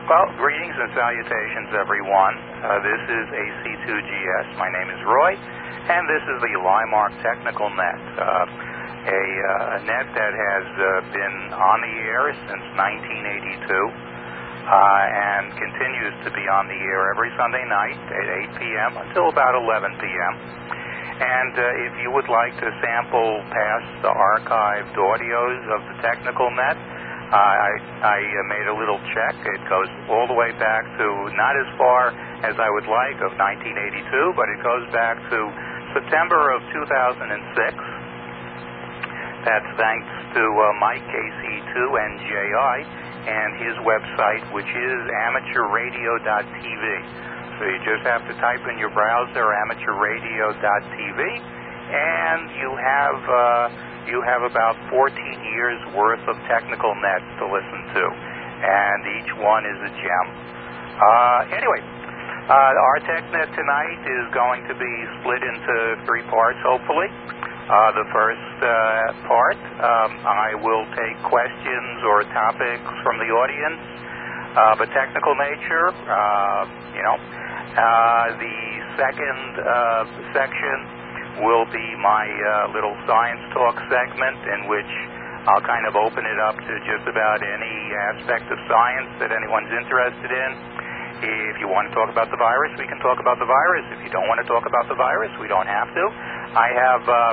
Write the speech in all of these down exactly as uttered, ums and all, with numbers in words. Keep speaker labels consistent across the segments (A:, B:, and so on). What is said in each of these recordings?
A: Well, greetings and salutations, everyone. Uh, this is A C two G S. My name is Roy, and this is the Limark Technical Net, uh, a, uh, a net that has uh, been on the air since nineteen eighty-two uh, and continues to be on the air every Sunday night at eight p.m. until about eleven p.m. And uh, if you would like to sample past archived audios of the Technical Net, Uh, I, I uh, made a little check. It goes all the way back to not as far as I would like of nineteen eighty-two, but it goes back to September of two thousand six. That's thanks to uh, Mike A C two N J I and his website, which is amateur radio dot t v. So you just have to type in your browser amateur radio dot t v, and you have uh, you have about fourteen years worth of Technical Net to listen to, and each one is a gem. Uh, anyway, uh, our TechNet tonight is going to be split into three parts, hopefully. Uh, the first uh, part, um, I will take questions or topics from the audience of a technical nature, uh, you know. Uh, the second uh, section will be my uh, little science talk segment, in which I'll kind of open it up to just about any aspect of science that anyone's interested in. If you want to talk about the virus, we can talk about the virus. If you don't want to talk about the virus, we don't have to. I have uh,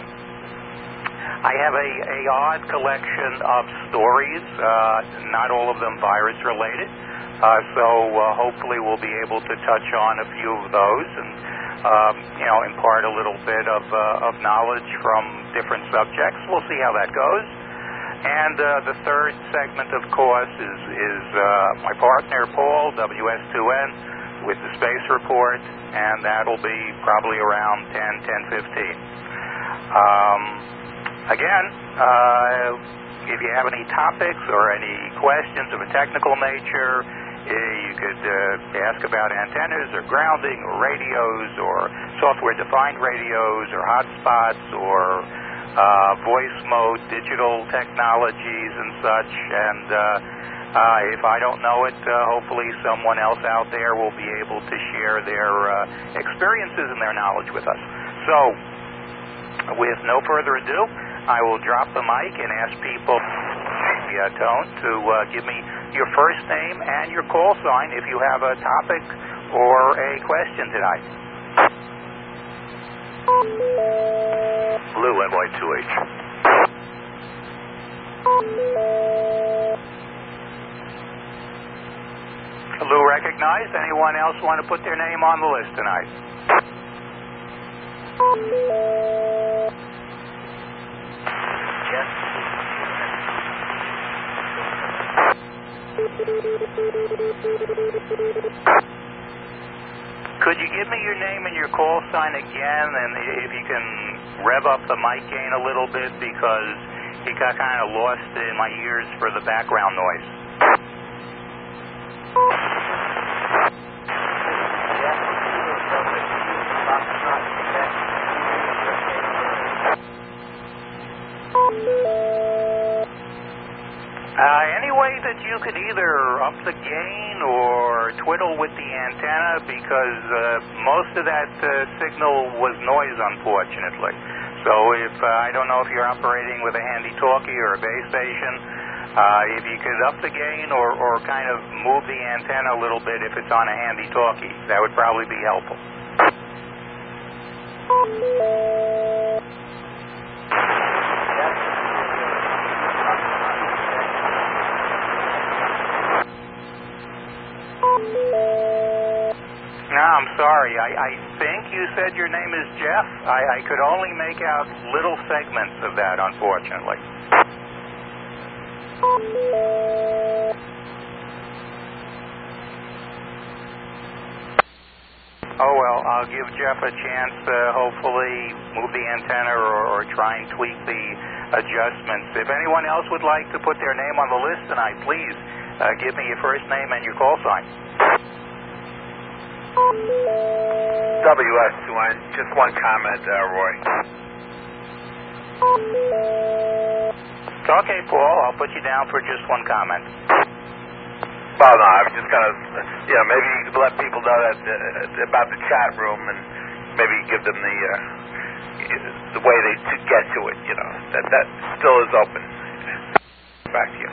A: I have a, a odd collection of stories, uh, not all of them virus related, uh, so uh, hopefully we'll be able to touch on a few of those and Um, you know, impart a little bit of, uh, of knowledge from different subjects. We'll see how that goes. And uh, the third segment, of course, is, is uh, my partner, Paul, W S two N, with the Space Report, and that'll be probably around ten, ten fifteen. Um, again, uh, if you have any topics or any questions of a technical nature, you could uh, ask about antennas or grounding or radios or software-defined radios or hotspots or uh, voice mode, digital technologies and such. And uh, uh, if I don't know it, uh, hopefully someone else out there will be able to share their uh, experiences and their knowledge with us. So, with no further ado, I will drop the mic and ask people, uh, Tone, to uh, give me your first name and your call sign if you have a topic or a question tonight.
B: Lou, N Y two H.
A: Lou recognized. Anyone else want to put their name on the list tonight?
B: Yes.
A: Could you give me your name and your call sign again, and if you can rev up the mic gain a little bit, because it got kind of lost in my ears for the background noise. Uh, any way that you could either up the gain or twiddle with the antenna, because uh, most of that uh, signal was noise, unfortunately. So if uh, I don't know if you're operating with a handy talkie or a base station, uh, if you could up the gain or, or kind of move the antenna a little bit if it's on a handy talkie, that would probably be helpful. No, I'm sorry. I, I think you said your name is Jeff. I, I could only make out little segments of that, unfortunately. Oh, well, I'll give Jeff a chance to hopefully move the antenna or, or try and tweak the adjustments. If anyone else would like to put their name on the list tonight, please uh, give me your first name and your call sign.
B: W S two N, just one comment, uh, Roy.
A: Okay, Paul, I'll put you down for just one comment.
B: Well, no, I was just going to, you know, maybe you could let people know that uh, about the chat room and maybe give them the uh, the way they to get to it, you know, that that still is open. Back to you.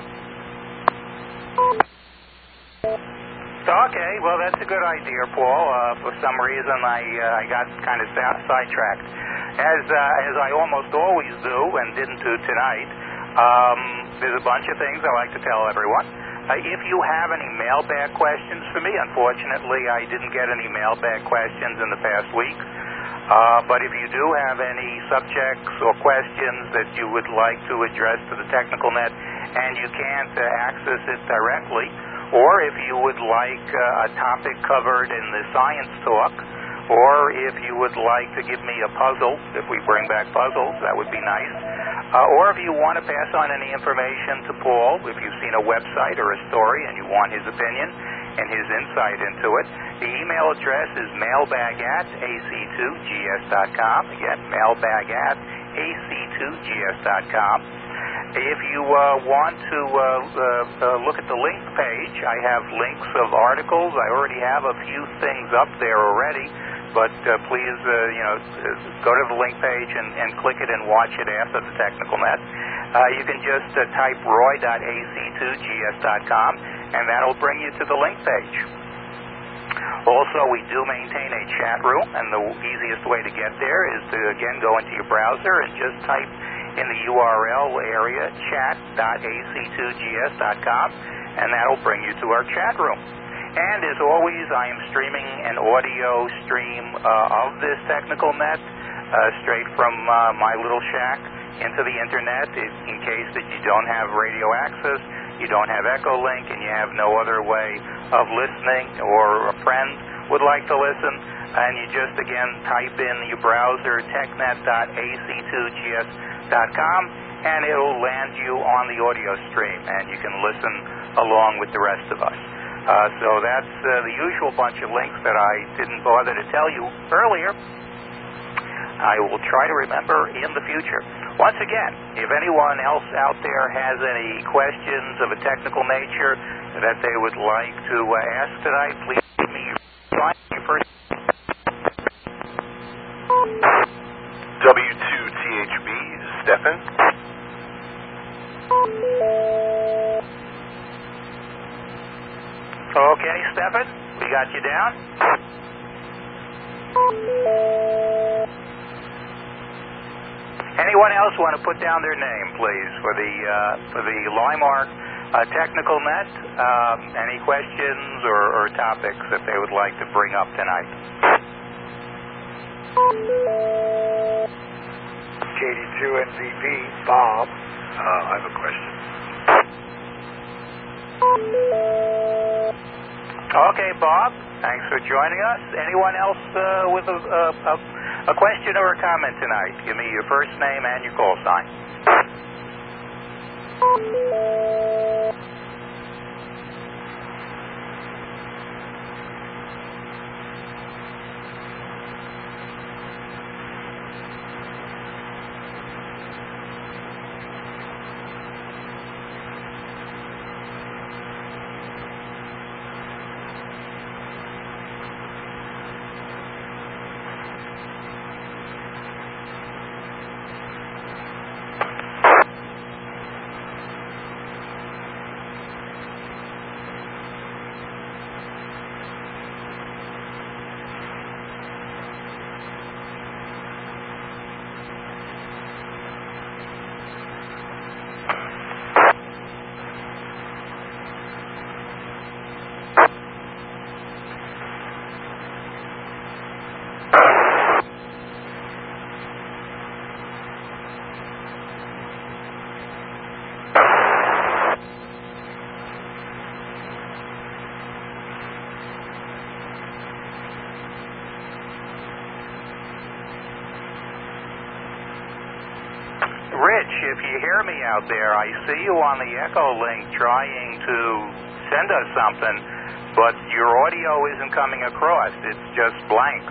A: Okay, well, that's a good idea, Paul. Uh, for some reason, I uh, I got kind of sidetracked, as uh, as I almost always do, and didn't do tonight. Um, there's a bunch of things I like to tell everyone. Uh, if you have any mailbag questions for me, unfortunately, I didn't get any mailbag questions in the past week. Uh, but if you do have any subjects or questions that you would like to address to the Technical Net and you can't uh, access it directly, or if you would like uh, a topic covered in the Science Talk, or if you would like to give me a puzzle, if we bring back puzzles, that would be nice. Uh, or if you want to pass on any information to Paul, if you've seen a website or a story and you want his opinion and his insight into it, the email address is mailbag at A C two G S dot com. Again, mailbag at A C two G S dot com. If you uh, want to uh, uh, uh, look at the link page, I have links of articles. I already have a few things up there already, but uh, please, uh, you know, go to the link page and, and click it and watch it after the Technical Net. Uh, you can just uh, type roy dot A C two G S dot com, and that'll bring you to the link page. Also, we do maintain a chat room, and the easiest way to get there is to, again, go into your browser and just type in the U R L area chat dot A C two G S dot com, and that'll bring you to our chat room. And as always, I am streaming an audio stream uh, of this Technical Net uh, straight from uh, my little shack into the internet in, in case that you don't have radio access, you don't have Echolink, and you have no other way of listening, or a friend would like to listen, and you just, again, type in your browser technet dot A C two G S dot com, and it'll land you on the audio stream, and you can listen along with the rest of us. Uh, so that's uh, the usual bunch of links that I didn't bother to tell you earlier. I will try to remember in the future. Once again, if anyone else out there has any questions of a technical nature that they would like to uh, ask tonight, please give me your first.
B: W two T H B, Stefan.
A: Okay, Stefan, we got you down. Anyone else want to put down their name, please, for the uh, for the Limark uh, Technical Net? Um, any questions or, or topics that they would like to bring up tonight?
C: K D two N V P, Bob.
B: Uh, I have a question.
A: Okay, Bob, thanks for joining us. Anyone else uh, with a, a, a question or a comment tonight? Give me your first name and your call sign. Rich, if you hear me out there, I see you on the Echolink trying to send us something, but your audio isn't coming across. It's just blank.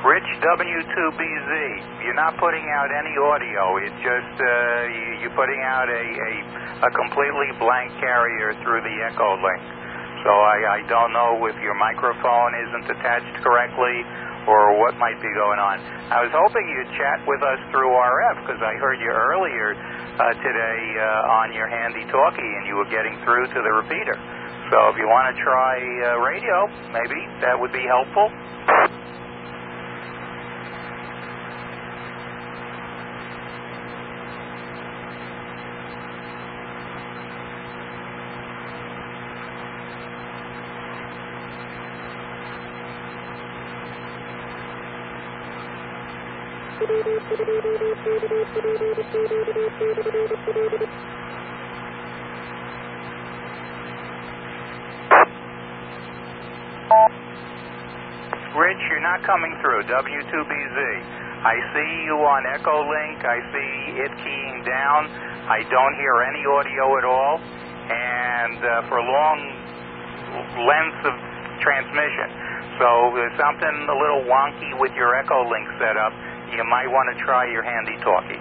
A: Rich W two B Z, you're not putting out any audio. It's just uh, you, you're putting out a, a, a completely blank carrier through the Echo link. So I, I don't know if your microphone isn't attached correctly or what might be going on. I was hoping you'd chat with us through R F because I heard you earlier uh, today uh, on your handy-talkie and you were getting through to the repeater. So if you want to try uh, radio, maybe that would be helpful. Rich, you're not coming through. W two B Z. I see you on Echo Link. I see it keying down. I don't hear any audio at all. And uh, for long lengths of transmission. So there's something a little wonky with your Echo Link setup. You might want to try your handy-talkie.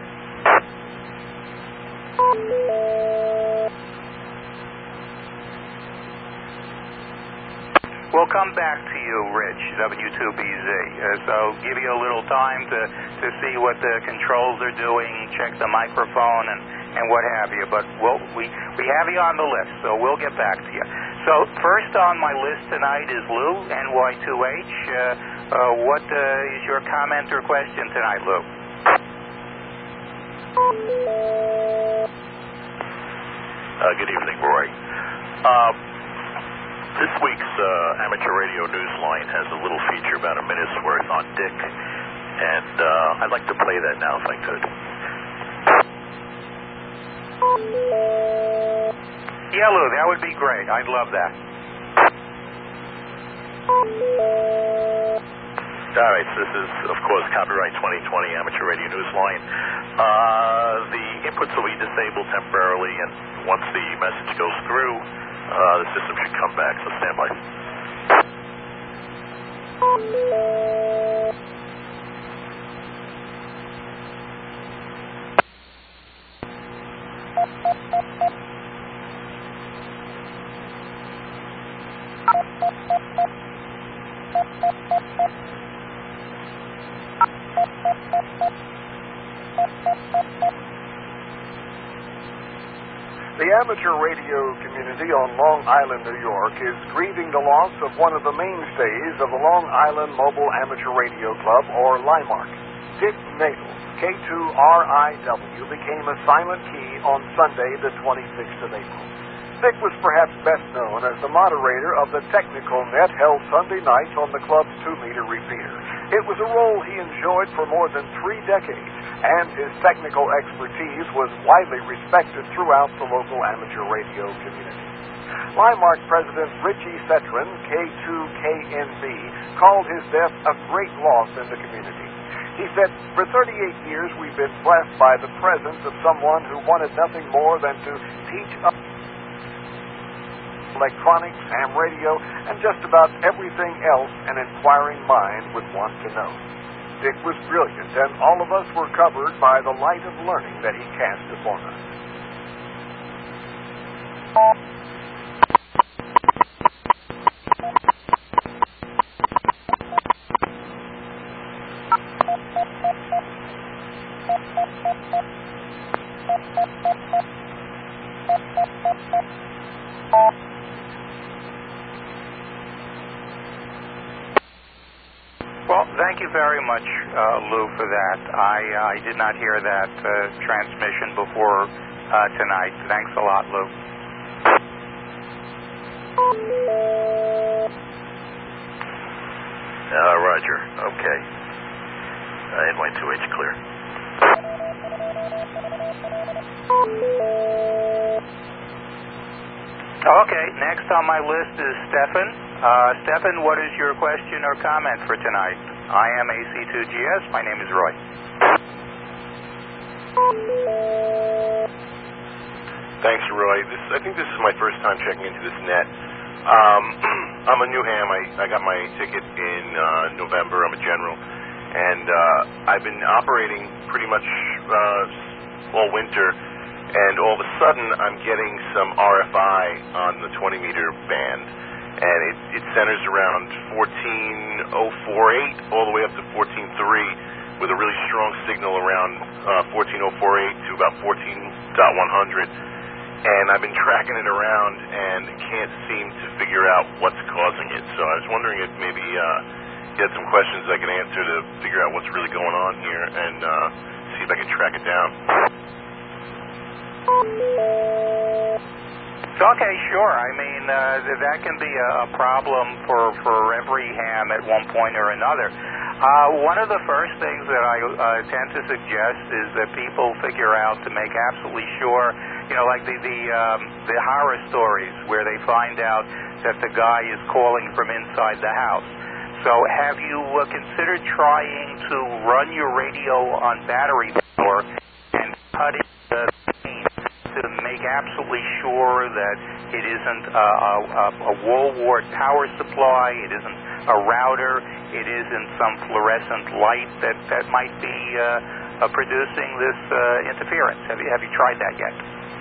A: We'll come back to you, Rich, W two B Z. Uh, so give you a little time to, to see what the controls are doing, check the microphone, and, and what have you. But we'll, we, we have you on the list, so we'll get back to you. So first on my list tonight is Lou, N Y two H. Uh, uh, what uh, is your comment or question tonight, Lou?
D: Uh, good evening, Roy. Uh, this week's uh, Amateur Radio Newsline has a little feature about a minute's worth on Dick, and uh, I'd like to play that now if I could.
A: Yeah, Lou, that would be great. I'd love that.
D: All right, so this is, of course, copyright twenty twenty Amateur Radio Newsline. Uh, the inputs will be disabled temporarily, and once the message goes through, uh, the system should come back, so stand by.
C: The amateur radio community on Long Island, New York is grieving the loss of one of the mainstays of the Long Island Mobile Amateur Radio Club, or LIMARC. Dick Nagel, K two R I W, became a silent key on Sunday, the twenty-sixth of April. Dick was perhaps best known as the moderator of the Technical Net held Sunday nights on the club's two-meter repeater. It was a role he enjoyed for more than three decades, and his technical expertise was widely respected throughout the local amateur radio community. LIMARC President Richie Cetron, K two K N B, called his death a great loss in the community. He said, "For thirty-eight years we've been blessed by the presence of someone who wanted nothing more than to teach us electronics, ham radio, and just about everything else an inquiring mind would want to know. Dick was brilliant, and all of us were covered by the light of learning that he cast upon us."
A: Well, thank you very much, uh, Lou, for that. I, uh, I did not hear that uh, transmission before uh, tonight. Thanks a lot, Lou.
D: Uh, Roger. Okay. Uh, N Y two H clear.
A: Okay, next on my list is Stefan. Uh, Stefan, what is your question or comment for tonight? I am A C two G S. My name is Roy.
E: Thanks, Roy. This, I think this is my first time checking into this net. Um, I'm a new ham. I, I got my ticket in uh, November. I'm a general. and uh, I've been operating pretty much uh, all winter, and all of a sudden I'm getting some R F I on the twenty meter band, and it, it centers around fourteen oh forty-eight all the way up to fourteen three, with a really strong signal around uh, fourteen oh forty-eight to about fourteen one hundred. And I've been tracking it around and can't seem to figure out what's causing it. So I was wondering if maybe uh, you had some questions I could answer to figure out what's really going on here and uh, see if I can track it down.
A: Okay, sure. I mean, uh, that can be a problem for, for every ham at one point or another. Uh, one of the first things that I uh, tend to suggest is that people figure out to make absolutely sure, you know, like the the, um, the horror stories where they find out that the guy is calling from inside the house. So have you uh, considered trying to run your radio on battery power and cut it the to make absolutely sure that it isn't a, a, a wall wart power supply, it isn't a router, it isn't some fluorescent light that, that might be uh, uh, producing this uh, interference? Have you, have you tried that yet?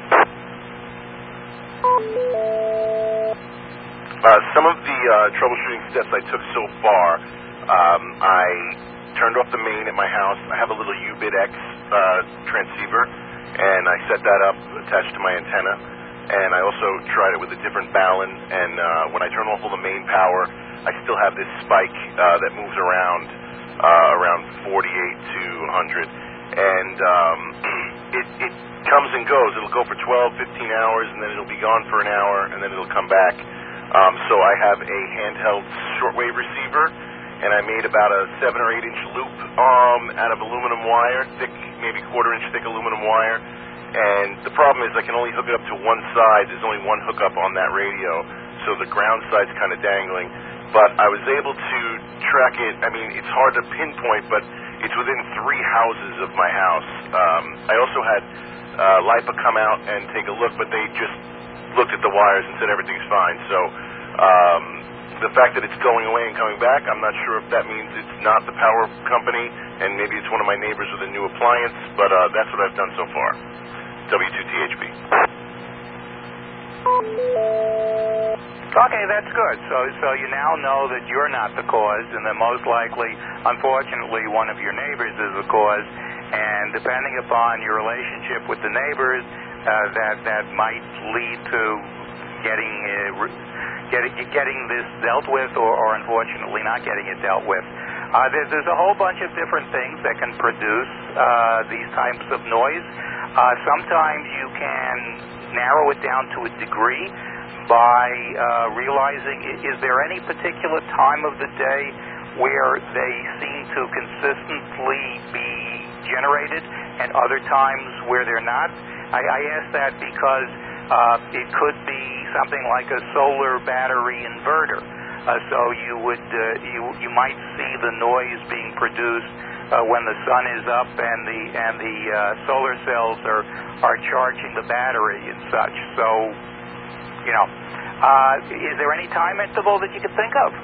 E: Uh, some of the uh, troubleshooting steps I took so far, um, I turned off the main at my house. I have a little U B I D X uh, transceiver, and I set that up attached to my antenna. And I also tried it with a different balun, and uh, when I turn off all the main power, I still have this spike uh, that moves around uh, around forty-eight to one hundred. And um, it, it comes and goes. It'll go for twelve, fifteen hours, and then it'll be gone for an hour, and then it'll come back. Um, so I have a handheld shortwave receiver, and I made about a seven or eight inch loop um, out of aluminum wire, thick, maybe quarter inch thick aluminum wire. And the problem is I can only hook it up to one side. There's only one hookup on that radio, so the ground side's kind of dangling. But I was able to track it. I mean, it's hard to pinpoint, but it's within three houses of my house. Um, I also had uh, LIPA come out and take a look, but they just looked at the wires and said everything's fine. So um, the fact that it's going away and coming back, I'm not sure if that means it's not the power company, and maybe it's one of my neighbors with a new appliance, but uh, that's what I've done so far. W two T H B.
A: Okay, that's good. So so you now know that you're not the cause, and that most likely, unfortunately, one of your neighbors is the cause, and depending upon your relationship with the neighbors, uh, that that might lead to getting uh, getting getting this dealt with, or, or unfortunately not getting it dealt with. Uh, there, there's a whole bunch of different things that can produce uh, these types of noise. Uh, sometimes you can narrow it down to a degree by uh, realizing, is there any particular time of the day where they seem to consistently be generated and other times where they're not? I, I ask that because uh, it could be something like a solar battery inverter. Uh, so you would uh, you you might see the noise being produced uh, when the sun is up and the and the uh, solar cells are are charging the battery and such. So, you know, uh, is there any time interval that you could think of?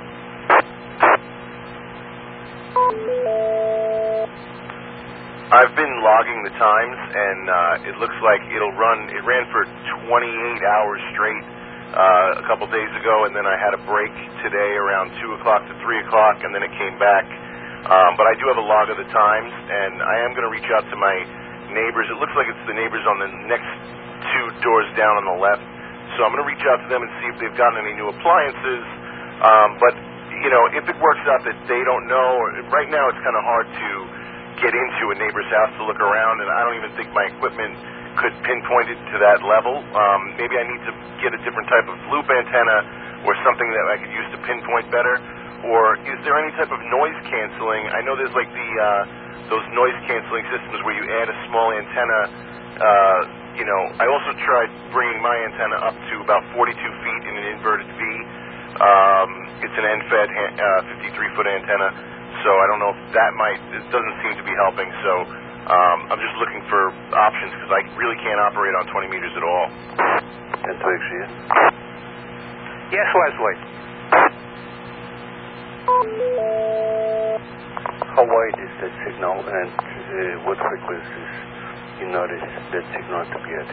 E: I've been logging the times, and uh, it looks like it'll run. It ran for twenty-eight hours straight uh, a couple days ago, and then I had a break today around two o'clock to three o'clock, and then it came back. Um, but I do have a log of the times, and I am going to reach out to my neighbors. It looks like it's the neighbors on the next two doors down on the left. So I'm going to reach out to them and see if they've gotten any new appliances. Um, but, you know, if it works out that they don't know, right now it's kind of hard to get into a neighbor's house to look around, and I don't even think my equipment could pinpoint it to that level. Um, maybe I need to get a different type of loop antenna or something that I could use to pinpoint better. Or is there any type of noise canceling? I know there's like the uh, those noise canceling systems where you add a small antenna. Uh, you know, I also tried bringing my antenna up to about forty-two feet in an inverted V. Um, it's an N F E D uh, fifty-three foot antenna, so I don't know if that might. It doesn't seem to be helping. So um, I'm just looking for options because I really can't operate on twenty meters at all.
A: Yes, Leslie.
F: how wide is that signal, and uh, what frequencies you notice that signal to be at?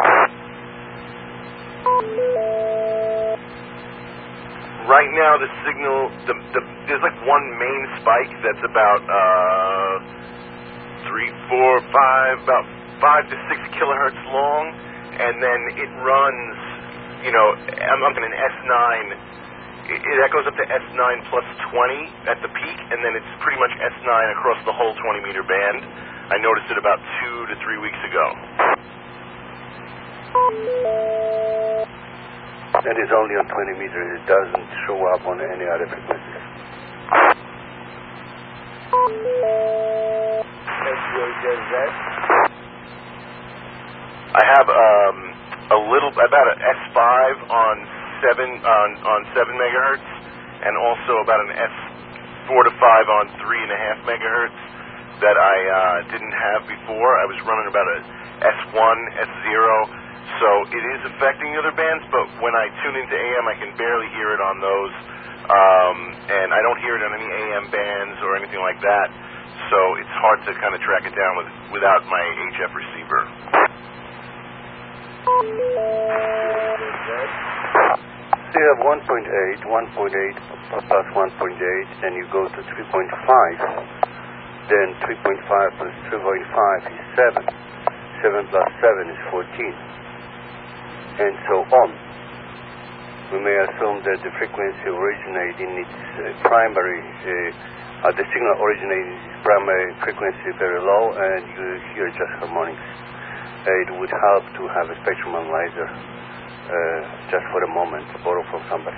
E: Right now, the signal, the, the, there's like one main spike that's about uh, three, four, five, about five to six kilohertz long, and then it runs, you know, I'm up in an S nine, it, it, that goes up to S nine plus twenty at the peak, and then it's pretty much S nine across the whole twenty meter band. I noticed it about two to three weeks ago.
F: That is only on twenty meters. It doesn't show up on any other frequencies.
E: I have um, a little, about an S five on seven on on seven megahertz, and also about an S four to five on three and a half megahertz that I uh, didn't have before. I was running about a S one, S zero. So it is affecting the other bands, but when I tune into A M, I can barely hear it on those, um, and I don't hear it on any A M bands or anything like that. So it's hard to kind of track it down with without my H F receiver.
F: So you have one point eight, one point eight plus one point eight, and you go to three point five. Then three point five plus three point five is seven. seven plus seven is fourteen. And so on. We may assume that the frequency originates in its uh, primary, uh, uh, the signal originates in its primary frequency very low, and you hear just harmonics. Uh, it would help to have a spectrum analyzer uh, just for a moment, borrow from somebody.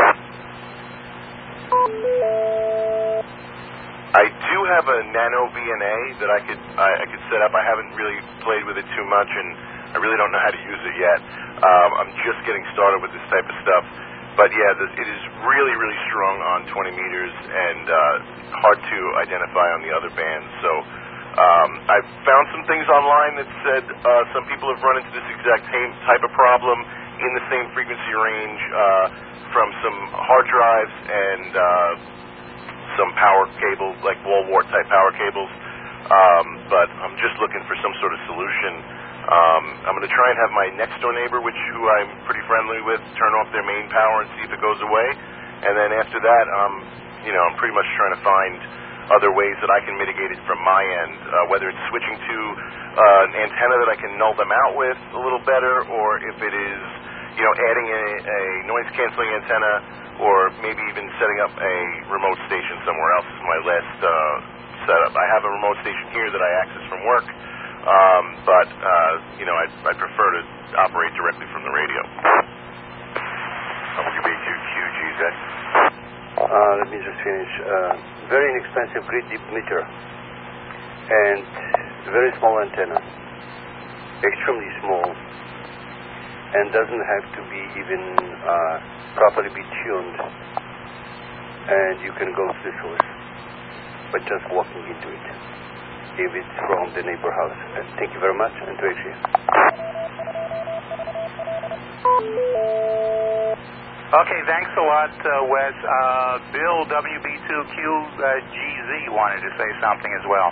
E: I do have a nano V N A that I could I, I could set up. I haven't really played with it too much, and I really don't know how to use it yet. Um, I'm just getting started with this type of stuff. But yeah, this, it is really, really strong on twenty meters and uh, hard to identify on the other bands. So um, I've found some things online that said uh, some people have run into this exact same type of problem in the same frequency range uh, from some hard drives and uh, some power cables, like wall wart type power cables. Um, but I'm just looking for some sort of solution. Um, I'm going to try and have my next door neighbor, which who I'm pretty friendly with, turn off their main power and see if it goes away. And then after that, um, you know, I'm pretty much trying to find other ways that I can mitigate it from my end, uh, whether it's switching to uh, an antenna that I can null them out with a little better, or if it is, you know, adding a, a noise-canceling antenna, or maybe even setting up a remote station somewhere else is my last uh, setup. I have a remote station here that I access from work. Um, but, uh, you know, I'd, I'd prefer to operate directly from the radio. W B two Q G Z.
F: Uh, let me just finish. Uh, very inexpensive grid deep meter. And very small antenna. Extremely small. And doesn't have to be even uh, properly be tuned. And you can go to the source. But just walking into it. If it's from the neighbor house. Uh, thank you very much, and to H A.
A: Okay, thanks a lot, uh, Wes. Uh, Bill, W B two Q G Z wanted to say something as well.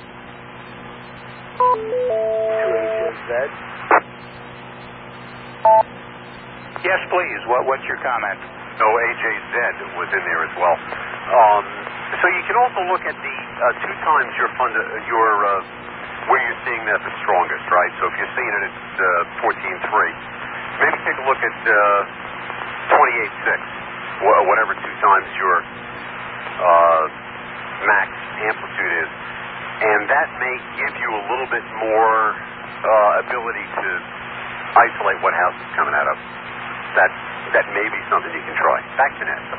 A: Yes, please. What, what's your comment?
G: No, A J Z was in there as well. Um, so you can also look at the uh, two times your fund, uh, your uh, where you're seeing that the strongest, right? So if you're seeing it at uh, fourteen three, maybe take a look at uh, twenty-eight six, wh- whatever two times your uh, max amplitude is, and that may give you a little bit more uh, ability to isolate what house is coming out of. That that may be something you can try. Back to Ned.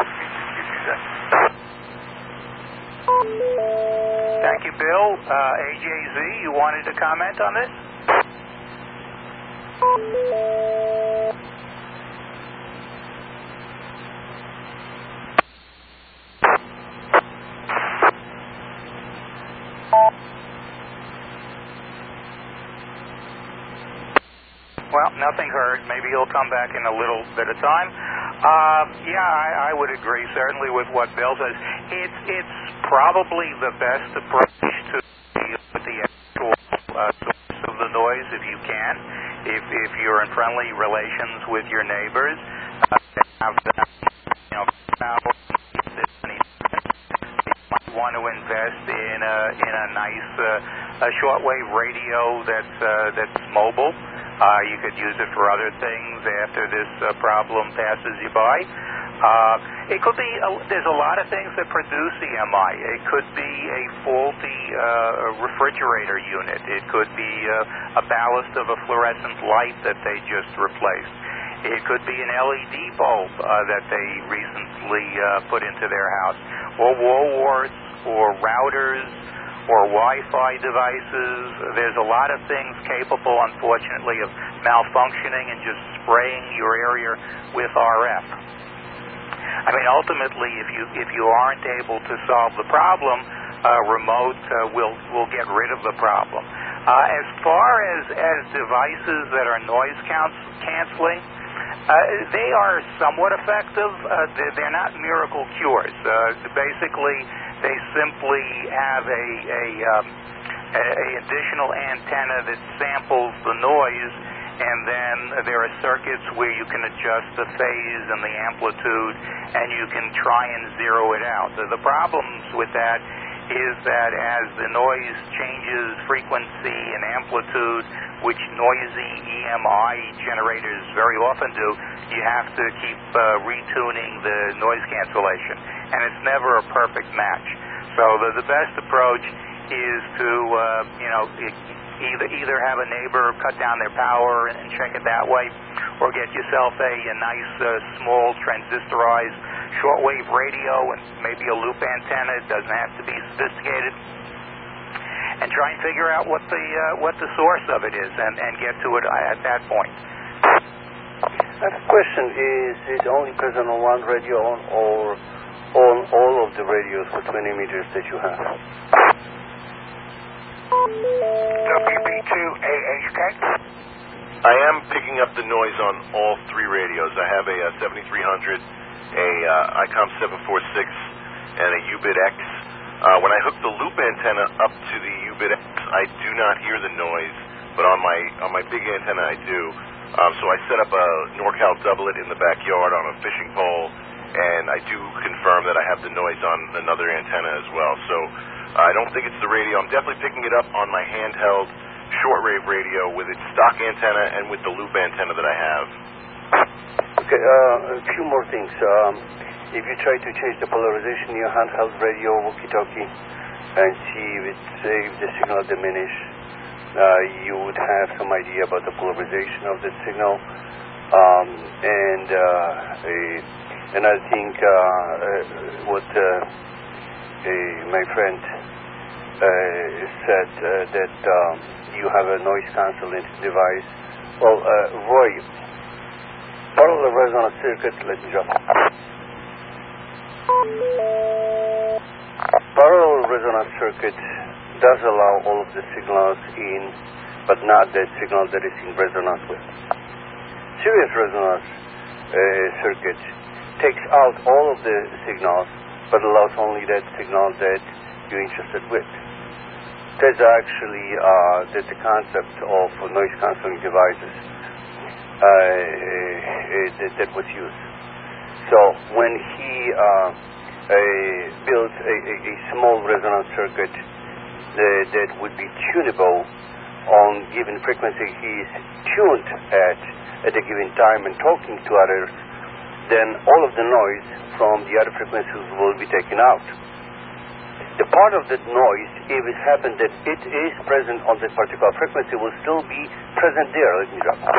A: Thank you, Bill. Uh, A J Z, you wanted to comment on this? Well, nothing heard. Maybe he'll come back in a little bit of time. Um, yeah, I, I would agree certainly with what Bill says. It's it's probably the best approach to deal with the actual uh, source of the noise if you can. If if you're in friendly relations with your neighbors, uh, have them, you know, now you might want to invest in a in a nice uh, a shortwave radio that's uh, that's mobile. Uh, you could use it for other things after this uh, problem passes you by. Uh, it could be, a, there's a lot of things that produce E M I. It could be a faulty uh, refrigerator unit. It could be uh, a ballast of a fluorescent light that they just replaced. It could be an L E D bulb uh, that they recently uh, put into their house, or wall warts, or routers, or Wi-Fi devices. There's a lot of things capable, unfortunately, of malfunctioning and just spraying your area with R F. I mean, ultimately, if you if you aren't able to solve the problem, uh, remote uh, will will get rid of the problem. Uh, as far as as devices that are noise canceling, uh, they are somewhat effective. Uh, they're, they're not miracle cures. Uh, basically, they simply have a, a, um, a, a additional antenna that samples the noise, and then there are circuits where you can adjust the phase and the amplitude, and you can try and zero it out. The, the problems with that is that as the noise changes frequency and amplitude, which noisy E M I generators very often do, you have to keep uh, retuning the noise cancellation, and it's never a perfect match. So the, the best approach is to, uh, you know, it, either either have a neighbor cut down their power and check it that way, or get yourself a, a nice uh, small transistorized shortwave radio and maybe a loop antenna. It doesn't have to be sophisticated. And try and figure out what the uh, what the source of it is, and, and get to it at that point.
F: The question is: is it only present on one radio, on or on all of the radios for twenty meters that you have?
C: W B two A H K.
E: I am picking up the noise on all three radios. I have a, a seventy-three hundred, a uh, ICOM seven forty-six, and a U-bit X. Uh, when I hook the loop antenna up to the U-bit X, I do not hear the noise, but on my on my big antenna I do. Um, so I set up a NorCal doublet in the backyard on a fishing pole, and I do confirm that I have the noise on another antenna as well. So uh, I don't think it's the radio. I'm definitely picking it up on my handheld shortwave radio with its stock antenna and with the loop antenna that I have.
F: Okay, uh, a few more things. Um, If you try to change the polarization in your handheld radio walkie-talkie and see if, it, if the signal diminish, uh, you would have some idea about the polarization of the signal. Um, and uh, a, and I think uh, uh, what uh, a, my friend uh, said uh, that um, you have a noise canceling device. Well, uh, Roy, parallel resonance circuit. Let me jump. Parallel resonance circuit does allow all of the signals in, but not that signal that is in resonance with. Series resonance uh, circuit takes out all of the signals, but allows only that signal that you're interested with. That's actually uh, that the concept of noise cancelling devices uh, that, that was used. So when he uh, uh, built a, a, a small resonance circuit that, that would be tunable on given frequency he is tuned at at a given time and talking to others, then all of the noise from the other frequencies will be taken out. The part of that noise, if it happens that it is present on that particular frequency, will still be present there. Let me drop.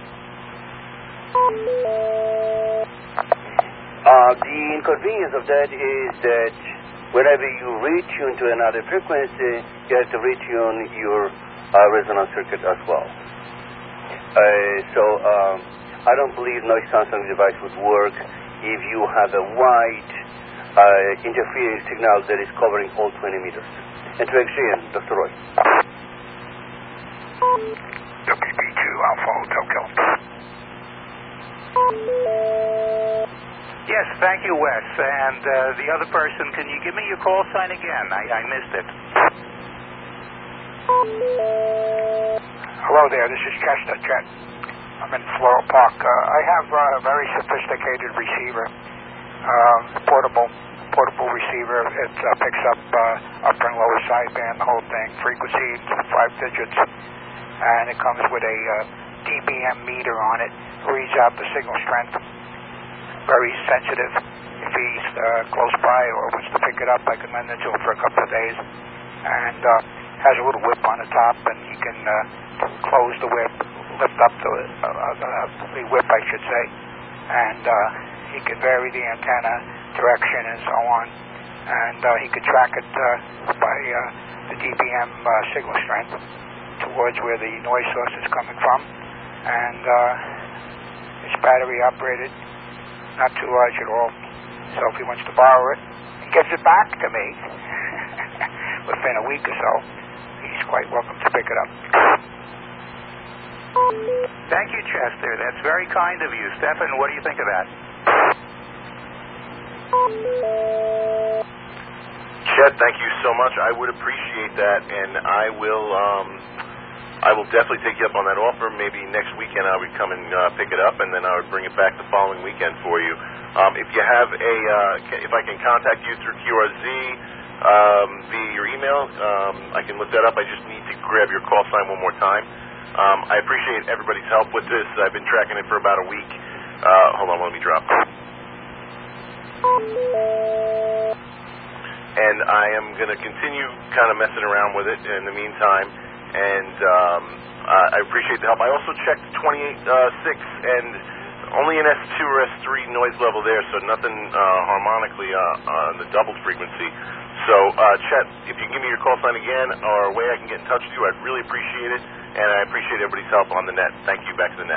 F: Uh, the inconvenience of that is that whenever you retune to another frequency, you have to retune your uh, resonance circuit as well. Uh, so um, I don't believe noise cancelling device would work if you have a wide uh, interfering signal that is covering all twenty meters. And to explain, Doctor Roy.
C: W B two Alpha Hotel Delta.
A: Yes, thank you, Wes. And uh, the other person, can you give me your call sign again? I, I missed it.
H: Hello there, this is Chester Chet. I'm in Floral Park. Uh, I have uh, a very sophisticated receiver, uh, portable portable receiver. It uh, picks up uh, upper and lower sideband, the whole thing, frequency, five digits, and it comes with a uh, D B M meter on it, reads out the signal strength. Very sensitive. If he's uh, close by or wants to pick it up, I can lend it to him for a couple of days. And uh, has a little whip on the top, and he can uh, close the whip, lift up the, uh, uh, the whip, I should say, and uh, he can vary the antenna direction and so on. And uh, he could track it uh, by uh, the D B M uh, signal strength towards where the noise source is coming from. And uh, it's battery operated, not too large at all. So if he wants to borrow it and gives it back to me within a week or so, he's quite welcome to pick it up.
A: Thank you, Chester. That's very kind of you. Stefan, what do you think of that?
E: Chet, thank you so much. I would appreciate that, and I will um, I will definitely take you up on that offer. Maybe next weekend I would come and uh, pick it up, and then I would bring it back the following weekend for you. Um, if you have a, uh, if I can contact you through Q R Z um, via your email, um, I can look that up. I just need to grab your call sign one more time. Um, I appreciate everybody's help with this. I've been tracking it for about a week. Uh, hold on, let me drop. And I am going to continue kind of messing around with it in the meantime. And um, uh, I appreciate the help. I also checked twenty-eight point six and only an S two or S three noise level there, so nothing uh, harmonically uh, on the doubled frequency. So, uh, Chet, if you can give me your call sign again or a way I can get in touch with you, I'd really appreciate it. And I appreciate everybody's help on the net. Thank you. Back to the net.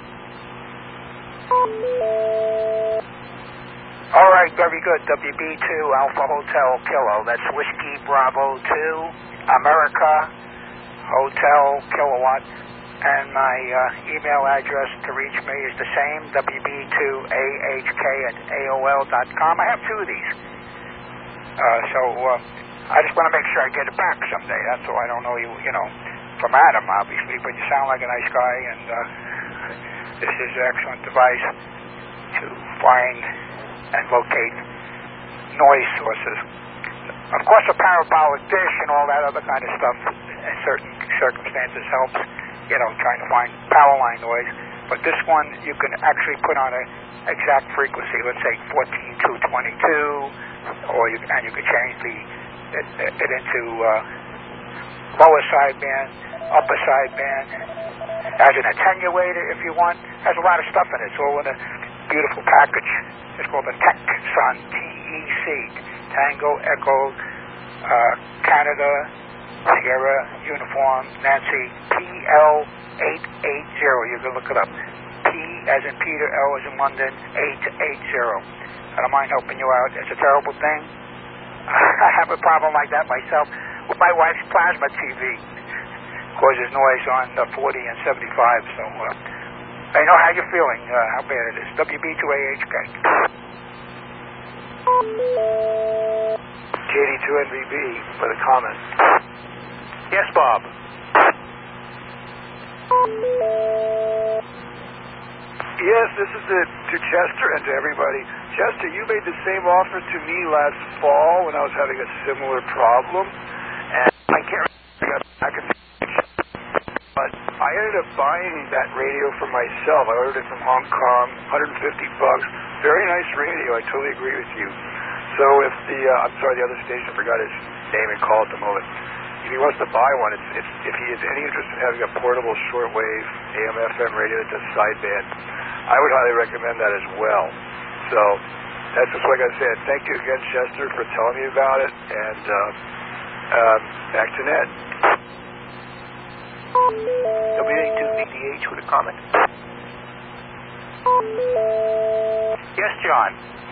H: All right, very good. W B two Alpha Hotel Kilo. That's Whiskey Bravo two, America Hotel Kilowatt. And my uh, email address to reach me is the same, W B two A H K at A O L dot com. I have two of these. Uh, so uh, I just want to make sure I get it back someday. That's all. I don't know you, you know, from Adam, obviously, but you sound like a nice guy, and uh, this is an excellent device to find and locate noise sources. Of course, a parabolic dish and all that other kind of stuff in certain circumstances helps, you know, trying to find power line noise. But this one, you can actually put on an exact frequency, let's say fourteen two twenty-two, or you, and you can change the it, it into uh, lower sideband, upper sideband, as an attenuator if you want. Has a lot of stuff in it. It's all in a beautiful package. It's called the TechSun, T E C, Tango Echo uh, Canada Sierra Uniform Nancy P L eight eight zero. You can look it up. P as in Peter, L as in London, eight eight zero. I don't mind helping you out. It's a terrible thing. I have a problem like that myself with my wife's plasma T V. Causes noise on uh, forty and seventy-five, so uh, I know how you're feeling, uh, how bad it is. W B two A H K.
C: J D two N V B for the comment.
A: Yes, Bob.
C: Yes, this is it, to Chester and to everybody. Chester, you made the same offer to me last fall when I was having a similar problem, and I can't remember I can but I ended up buying that radio for myself. I ordered it from Hong Kong, one hundred fifty bucks. Very nice radio. I totally agree with you. So if the uh, I'm sorry, the other station, I forgot his name and call at the moment. If he wants to buy one, it's, it's, if he has any interest in having a portable shortwave A M F M radio that does sideband, I would highly recommend that as well. So that's just like I said. Thank you again, Chester, for telling me about it. And uh, um, back to Ned.
I: W A two V D H with a comment.
A: Yes, John.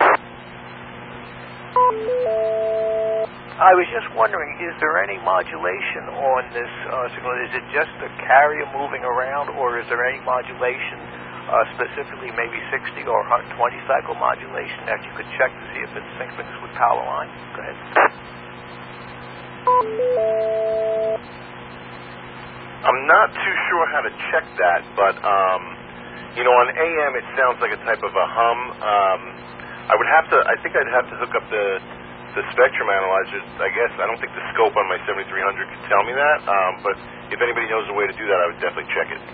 I: I was just wondering, is there any modulation on this uh, signal? Is it just the carrier moving around, or is there any modulation uh, specifically maybe sixty or one twenty cycle modulation that you could check to see if it's synchronous with power line? Go ahead.
E: I'm not too sure how to check that, but, um, you know, on A M it sounds like a type of a hum. Um, I would have to, I think I'd have to hook up the, the spectrum analyzer, I guess. I don't think the scope on my seventy-three hundred could tell me that, um, but if anybody knows a way to do that, I would definitely check it.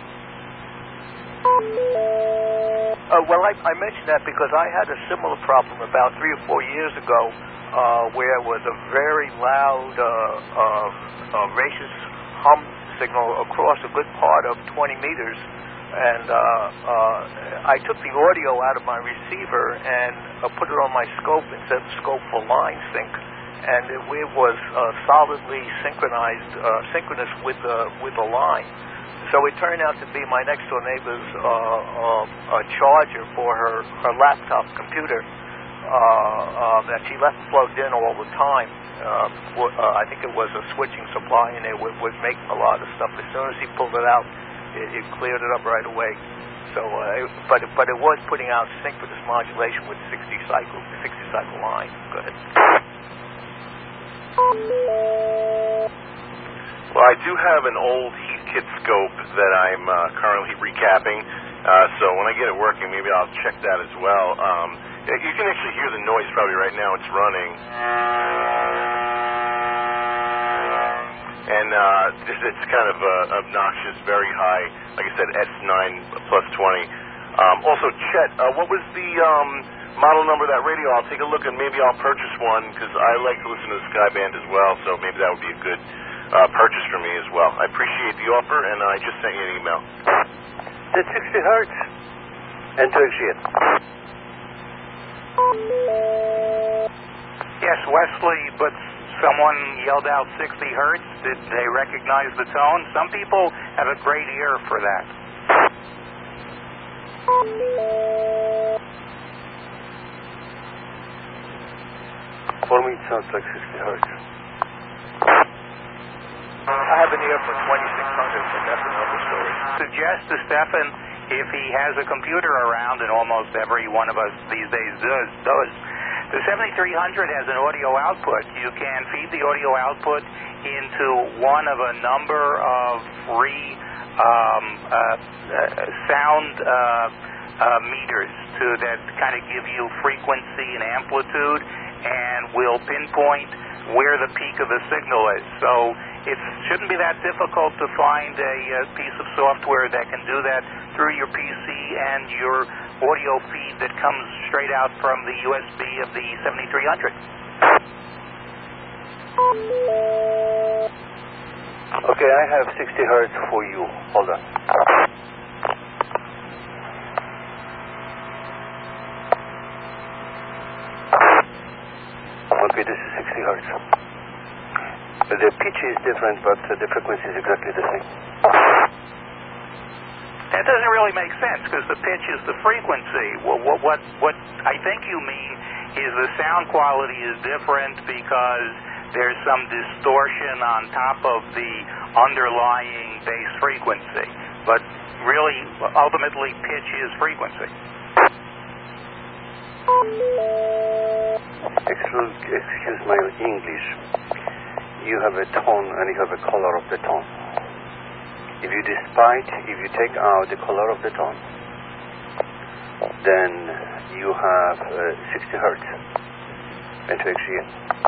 I: Uh, well, I, I mentioned that because I had a similar problem about three or four years ago uh, where it was a very loud, uh, um, uh, racist hum signal across a good part of twenty meters, and uh, uh, I took the audio out of my receiver and uh, put it on my scope and set the scope for line sync, and it, it was uh, solidly synchronized, uh, synchronous with the with the line. So it turned out to be my next door neighbor's uh, uh, uh, charger for her, her laptop computer uh, uh, that she left plugged in all the time. Uh, uh, I think it was a switching supply, and it w- was making a lot of stuff. As soon as he pulled it out, it, it cleared it up right away. So, uh, it, but but it was putting out synchronous modulation with sixty cycle sixty cycle line. Go ahead.
E: Well, I do have an old Heathkit scope that I'm uh, currently recapping. Uh, so when I get it working, maybe I'll check that as well. Um, you can actually hear the noise probably right now. It's running. And uh, it's kind of uh, obnoxious, very high. Like I said, S nine plus twenty. Um, also, Chet, uh, what was the um, model number of that radio? I'll take a look and maybe I'll purchase one because I like to listen to the Skyband as well. So maybe that would be a good uh, purchase for me as well. I appreciate the offer, and I just sent you an email.
F: That's sixty hertz. Enter exit.
A: Yes, Wesley, but someone yelled out sixty hertz. Did they recognize the tone? Some people have a great ear for that.
F: For me, it sounds like sixty hertz.
I: I have an ear for twenty-six hundred, but that's another story.
A: Suggest to Stefan, if he has a computer around, and almost every one of us these days does, does the seventy-three hundred has an audio output. You can feed the audio output into one of a number of free um, uh, uh, sound uh, uh, meters to that kind of give you frequency and amplitude, and will pinpoint where the peak of the signal is. So it shouldn't be that difficult to find a, a piece of software that can do that through your P C and your audio feed that comes straight out from the U S B of the seventy-three hundred.
F: Okay, I have sixty hertz for you. Hold on. Okay, this is sixty hertz. The pitch is different, but the frequency is exactly the same.
A: That doesn't really make sense because the pitch is the frequency. What, what, what, what I think you mean is the sound quality is different because there's some distortion on top of the underlying bass frequency. But really, ultimately, pitch is frequency.
F: Excuse, excuse my English. You have a tone and you have a color of the tone. If you despite, if you take out the color of the tone, then you have uh, sixty hertz. Enter exit.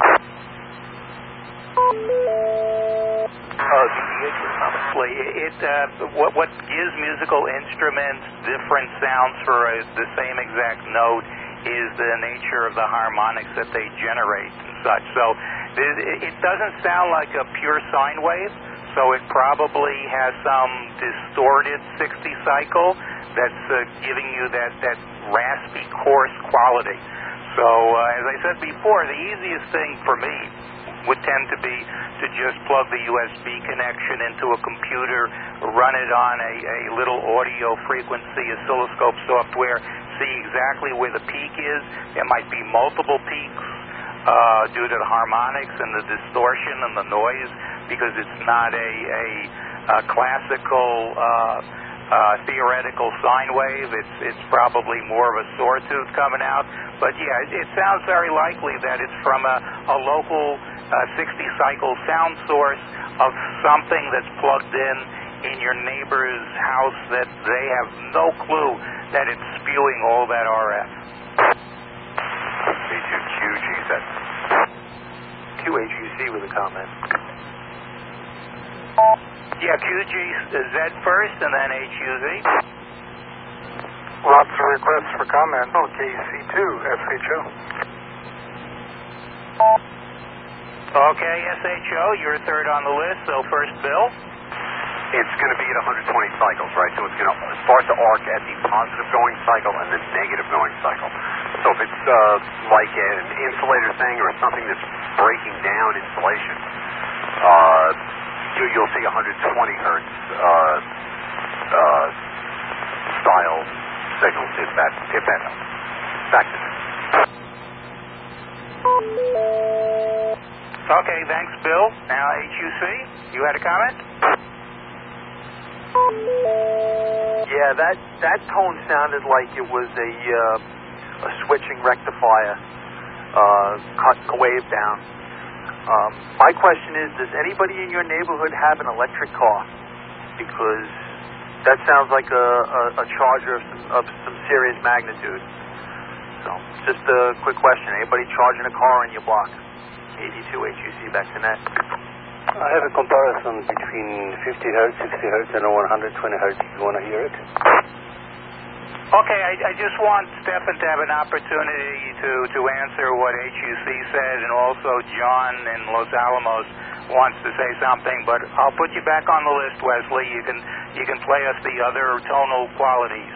A: Oh, honestly, it uh, what what gives musical instruments different sounds for uh, the same exact note is the nature of the harmonics that they generate and such. So it, it doesn't sound like a pure sine wave. So it probably has some distorted sixty cycle that's uh, giving you that, that raspy, coarse quality. So uh, as I said before, the easiest thing for me would tend to be to just plug the U S B connection into a computer, run it on a, a little audio frequency oscilloscope software, see exactly where the peak is. There might be multiple peaks uh, due to the harmonics and the distortion and the noise, because it's not a, a, a classical uh, uh, theoretical sine wave. It's it's probably more of a sawtooth coming out. But yeah, it, it sounds very likely that it's from a, a local uh, sixty cycle sound source of something that's plugged in in your neighbor's house that they have no clue that it's spewing all that R F.
G: B two Q G Z.
I: Q H U C with a comment.
A: Yeah, Q G Z first and then H U Z.
H: Lots of requests for comment. Oh, K C two, S H O.
A: Okay, S H O, you're third on the list, so first Bill.
G: It's going to be at one hundred twenty cycles, right? So it's going to start to arc at the positive going cycle and the negative going cycle. So if it's uh, like an insulator thing or something that's breaking down insulation, uh, you, you'll see one hundred twenty hertz uh, uh, style signals if that, if that helps. Back to that.
A: Okay, thanks, Bill. Now H U C, you had a comment?
I: Yeah, that, that tone sounded like it was a, uh, a switching rectifier uh, cutting a wave down. Um, my question is, does anybody in your neighborhood have an electric car? Because that sounds like a, a, a charger of some, of some serious magnitude. So, just a quick question. Anybody charging a car in your block? eighty-two H U C, back to net.
F: I have a comparison between fifty hertz, sixty hertz, and one hundred twenty hertz. If you want to hear it.
A: Okay, I, I just want Stefan to have an opportunity to, to answer what H U C said, and also John in Los Alamos wants to say something. But I'll put you back on the list, Wesley. You can you can play us the other tonal qualities.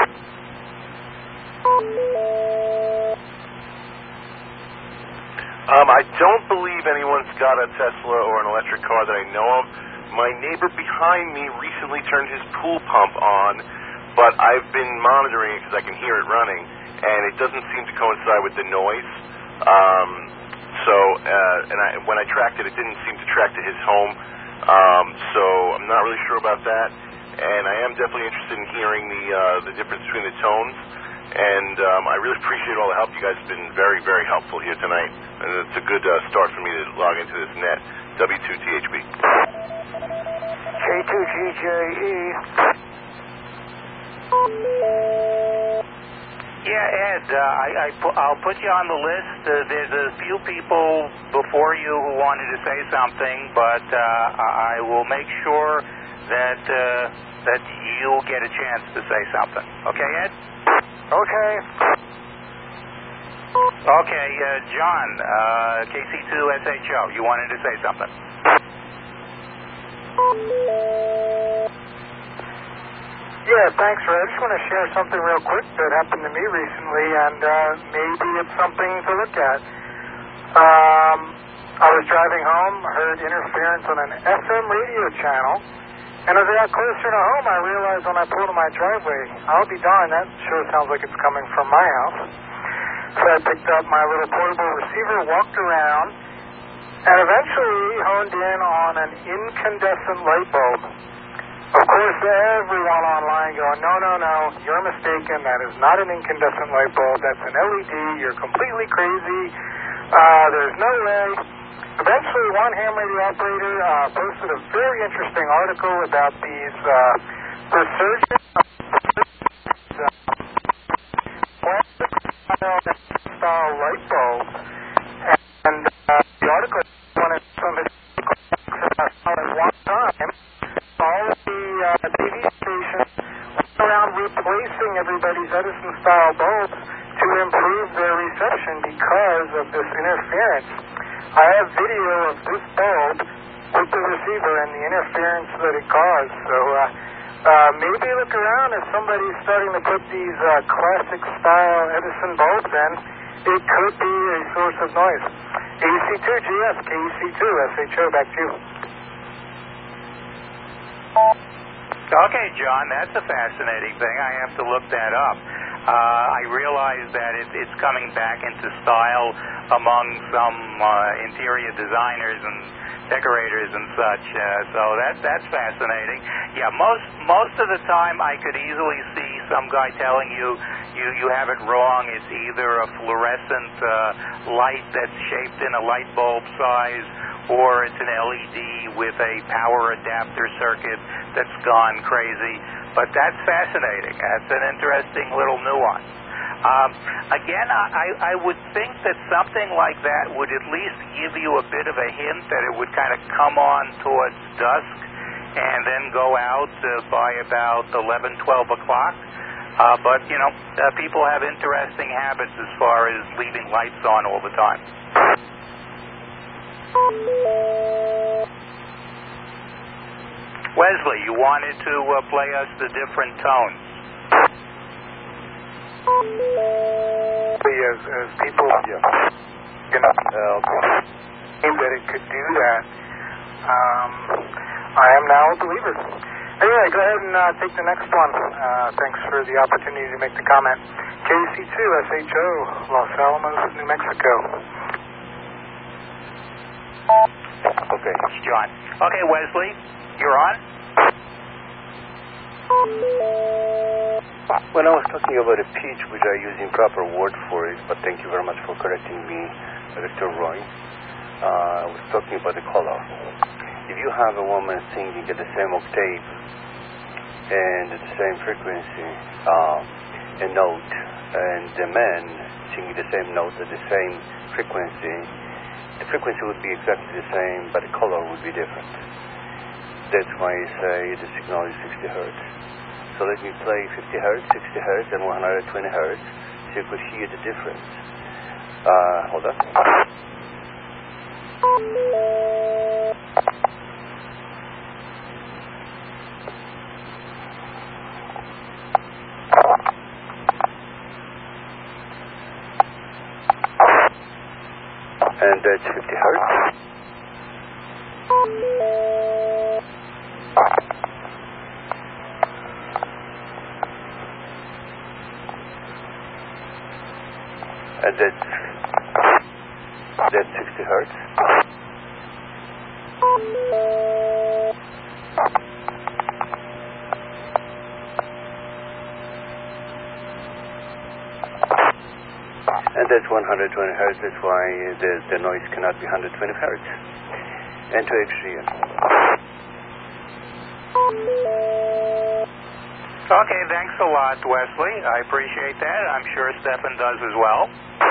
E: Um, I don't believe anyone's got a Tesla or an electric car that I know of. My neighbor behind me recently turned his pool pump on, but I've been monitoring it because I can hear it running, and it doesn't seem to coincide with the noise. Um, so, uh, and I, when I tracked it, it didn't seem to track to his home. Um, so I'm not really sure about that. And I am definitely interested in hearing the uh, the difference between the tones. And um, I really appreciate all the help. You guys have been very, very helpful here tonight. And it's a good uh, start for me to log into this net. W two T H B.
H: K two G J E.
A: Yeah, Ed, uh, I, I pu- I'll put you on the list. Uh, there's a few people before you who wanted to say something, but uh, I will make sure that uh, that you'll get a chance to say something. Okay, Ed?
H: Okay.
A: Okay, uh, John, uh, K C two S H O, you wanted to say something.
H: Yeah, thanks, Ray. I just want to share something real quick that happened to me recently, and uh, maybe it's something to look at. Um, I was driving home, heard interference on an F M radio channel, and as I got closer to home, I realized when I pulled in my driveway, I'll be darned, that sure sounds like it's coming from my house. So I picked up my little portable receiver, walked around, and eventually honed in on an incandescent light bulb. Of course, everyone online going, no, no, no, you're mistaken. That is not an incandescent light bulb. That's an L E D. You're completely crazy. Uh, there's no way. Eventually, one ham radio operator uh, posted a very interesting article about these uh, resurgent style light bulbs. And uh, the article wanted somebody at one time. All of the uh, T V stations went around replacing everybody's Edison-style bulbs to improve their reception because of this interference. I have video of this bulb with the receiver and the interference that it caused. So uh, uh, maybe look around if somebody's starting to put these uh, classic-style Edison bulbs in. It could be a source of noise. A C two G S, K C two S H O, back to you.
A: Okay, John, that's a fascinating thing. I have to look that up. Uh, I realize that it, it's coming back into style among some uh, interior designers and decorators and such. Uh, so that that's fascinating. Yeah, most most of the time I could easily see some guy telling you you, you have it wrong. It's either a fluorescent uh, light that's shaped in a light bulb size, or it's an L E D with a power adapter circuit that's gone crazy. But that's fascinating. That's an interesting little nuance. Um, again, I, I would think that something like that would at least give you a bit of a hint that it would kind of come on towards dusk and then go out uh, by about eleven, twelve o'clock. Uh, but, you know, uh, people have interesting habits as far as leaving lights on all the time. Wesley, you wanted to uh, play us the different tones.
H: As, as people, yeah, you know, uh, that it could do that, um, I am now a believer. Anyway, go ahead and uh, take the next one. Uh, thanks for the opportunity to make the comment. K C two S H O, Los Alamos, New Mexico.
A: Okay, it's John. Okay, Wesley, you're on.
F: When I was talking about a pitch, which I use improper word for it, but thank you very much for correcting me, Doctor Roy. Uh, I was talking about the color. If you have a woman singing at the same octave and at the same frequency, uh, a note, and the man singing the same note at the same frequency, the frequency would be exactly the same, but the color would be different. That's why I say the signal is sixty hertz. So let me play fifty hertz, sixty hertz, and one hundred twenty hertz, so you could hear the difference. Uh, hold on. And that's fifty hertz. And that's, that's sixty hertz. And that's one hundred twenty hertz. That's why the, the noise cannot be one hundred twenty hertz. And to extreme.
A: Okay, thanks a lot, Wesley. I appreciate that. I'm sure Stefan does as well.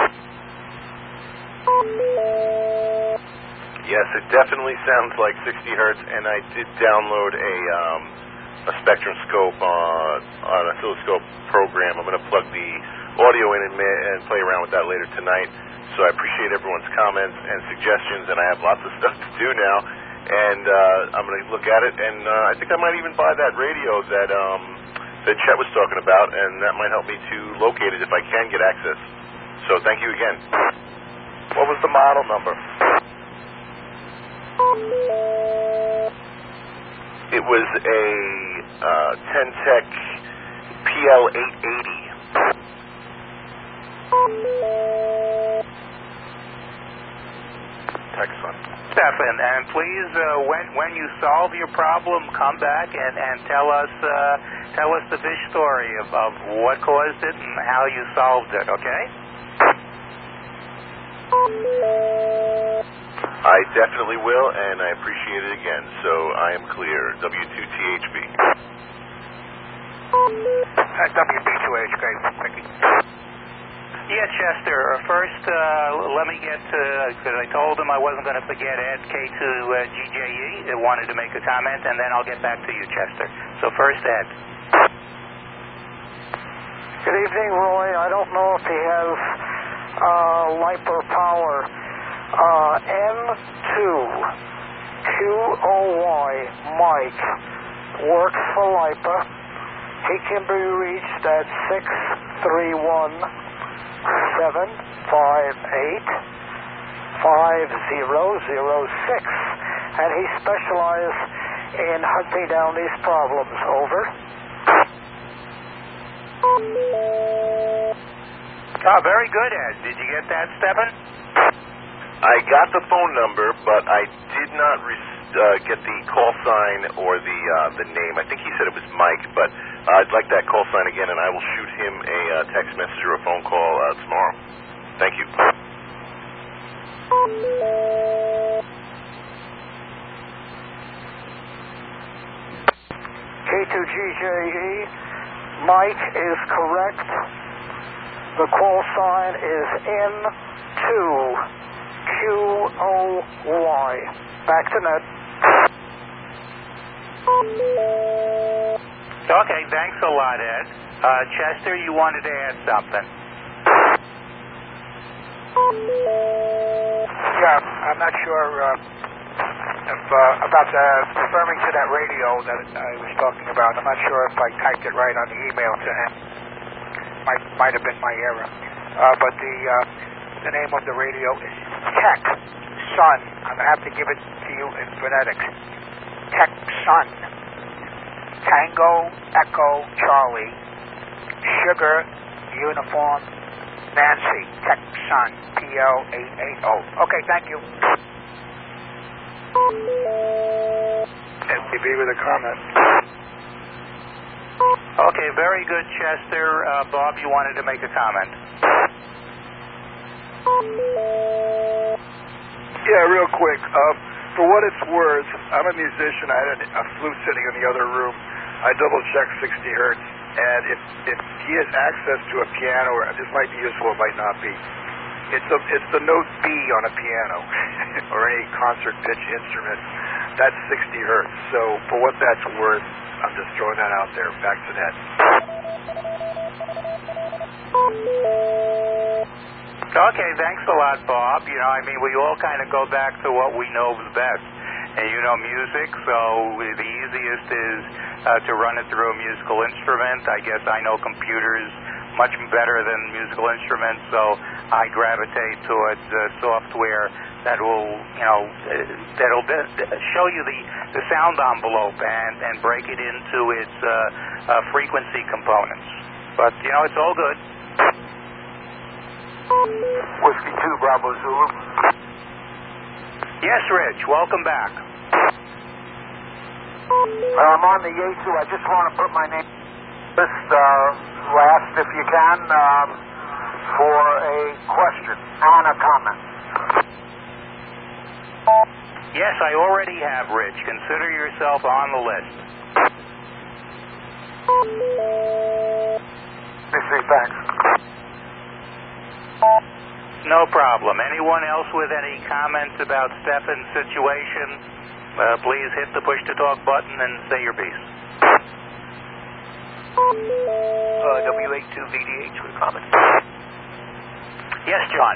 E: Yes, it definitely sounds like sixty hertz, and I did download a um, a spectrum scope on an oscilloscope program. I'm going to plug the audio in and, and play around with that later tonight. So I appreciate everyone's comments and suggestions, and I have lots of stuff to do now. And uh, I'm going to look at it, and uh, I think I might even buy that radio that um, that Chet was talking about, and that might help me to locate it if I can get access. So thank you again.
B: What was the model number?
E: It was a uh, Ten-Tech P L eight eighty.
B: Excellent.
A: Stefan, and please, uh, when when you solve your problem, come back and, and tell us uh, tell us the fish story of, of what caused it and how you solved it. Okay?
E: I definitely will, and I appreciate it again. So I am clear. W two T H B.
H: Uh, W B two H, great. Thank you.
A: Yeah, Chester, first uh, let me get to, because I told him I wasn't going to forget Ed K two G J E. I wanted to make a comment, and then I'll get back to you, Chester. So first, Ed.
H: Good evening, Roy. I don't know if he has uh, LiPo power. Uh, M two Q O Y Mike works for LiPo. He can be reached at six three one, seven five eight, five zero zero six, and he specializes in hunting down these problems. Over.
A: Oh, very good, Ed. Did you get that, Stephen?
E: I got the phone number, but I did not re- uh, get the call sign or the uh, the name. I think he said it was Mike, but uh, I'd like that call sign again, and I will shoot him a uh, text message or a phone call uh, tomorrow. Thank you.
H: K two G J E, Mike is correct. The call sign is N two Q O Y. Back to net.
A: Okay, thanks a lot, Ed. Uh, Chester, you wanted to add something?
H: Yeah, I'm not sure uh, if, uh, about the, referring to that radio that I was talking about. I'm not sure if I typed it right on the email to him. Might might have been my error. Uh, but the uh, the name of the radio is Tech Sun. I'm gonna have to give it to you in phonetics. Tech Sun. Tango Echo Charlie Sugar Uniform Nancy. Tech Sun. P L eight eight zero. Okay, thank you. S T V with a comment.
A: Okay, very good, Chester. Uh, Bob, you wanted to make a comment?
C: Yeah, real quick. Uh, for what it's worth, I'm a musician. I had a, a flute sitting in the other room. I double-checked sixty hertz, and if if he has access to a piano, or this might be useful, it might not be. It's a it's the note B on a piano or any concert pitch instrument. That's sixty hertz. So for what that's worth, I'm just throwing that out there. Back to that.
A: Okay, thanks a lot, Bob. You know, I mean, we all kind of go back to what we know is best. And you know music, so the easiest is uh, to run it through a musical instrument. I guess I know computers much better than musical instruments, so I gravitate towards uh, software that will, you know, uh, that'll de- show you the, the sound envelope and, and break it into its uh, uh, frequency components. But, you know, it's all good.
C: Whiskey two, Bravo Zulu.
A: Yes, Rich, welcome back.
H: I'm on the Yaesu. I just want to put my name list uh, last, if you can, um, for a question and a comment.
A: Yes, I already have, Rich. Consider yourself on the list.
H: Thanks.
A: No problem. Anyone else with any comments about Stefan's situation? Uh, please hit the push-to-talk button and say your piece.
I: Uh, W eighty-two V D H with a comment.
A: Yes, John.